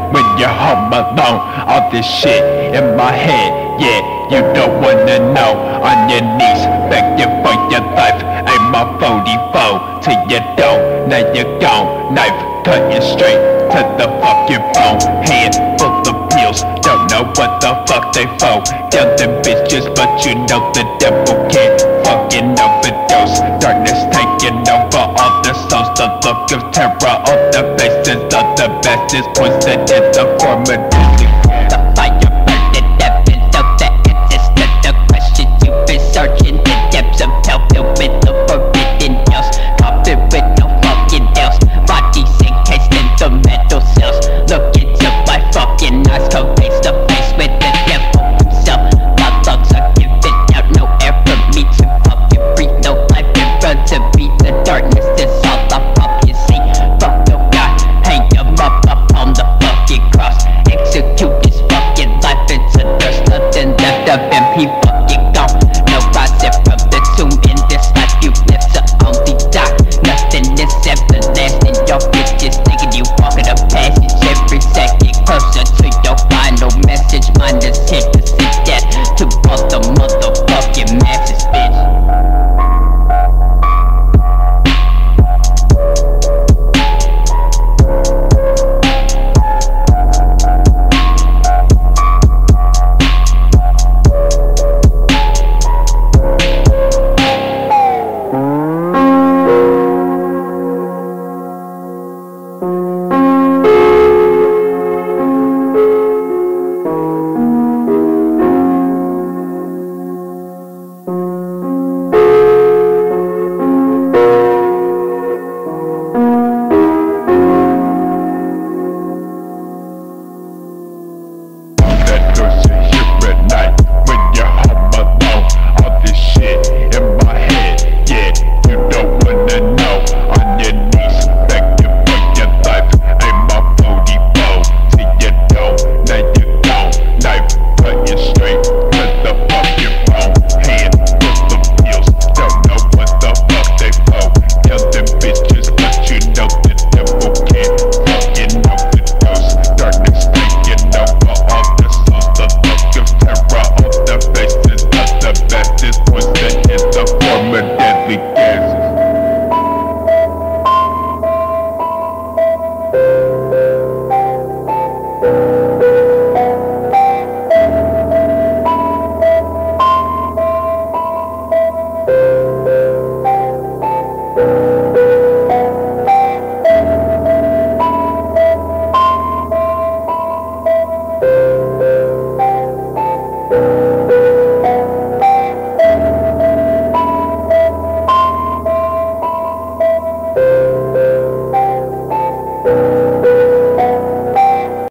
when you're home alone. All this shit in my head, yeah, you don't wanna know. On your knees, begging for your life. Aim my 44 till you don't. Now you're gone, knife cutting straight to the fucking bone. Hand full of pills, don't know what the fuck they for. Tell them bitches, but you know the devil can't fucking overdose. Darkness taking over all the souls. The look of terror on the faces of the masses. Poison in the form of